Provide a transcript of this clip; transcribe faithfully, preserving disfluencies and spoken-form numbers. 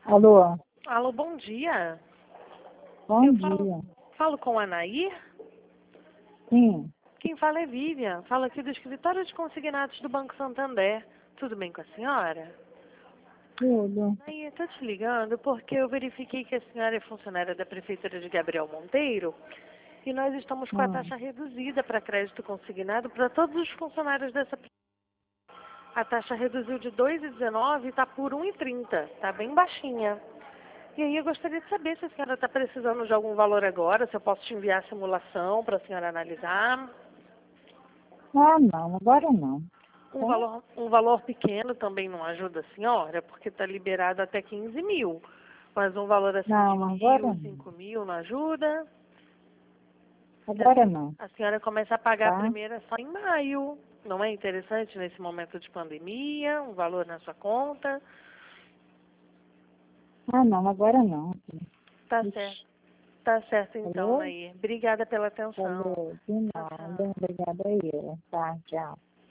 Alô, Alô, bom dia. bom Eu dia. falo, falo com a Anair? Sim, Quem fala é Vivian. Falo aqui do escritório de consignados do Banco Santander. Tudo bem com a senhora? tudo. Aí, estou te ligando porque eu verifiquei que a senhora é funcionária da Prefeitura de Gabriel Monteiro e nós estamos com a Hum. taxa reduzida para crédito consignado para todos os funcionários dessa. A taxa reduziu de dois vírgula dezenove e está por um vírgula trinta. Está bem baixinha. E aí eu gostaria de saber se a senhora está precisando de algum valor agora, se eu posso te enviar a simulação para a senhora analisar. Ah, não, agora não. Um Tá? valor, um valor pequeno também não ajuda a senhora, porque está liberado até quinze mil. Mas um valor assim de Não, agora mil, não. cinco mil não ajuda. Agora não, A senhora começa a pagar a tá? primeira só em maio. Não é interessante nesse momento de pandemia, um valor na sua conta? Ah, não, agora não. Tá certo. Ixi, Tá certo então, falou? Nair. Obrigada pela atenção. Falou, de Tchau, nada. tchau. Obrigada a eu. Tá, tchau.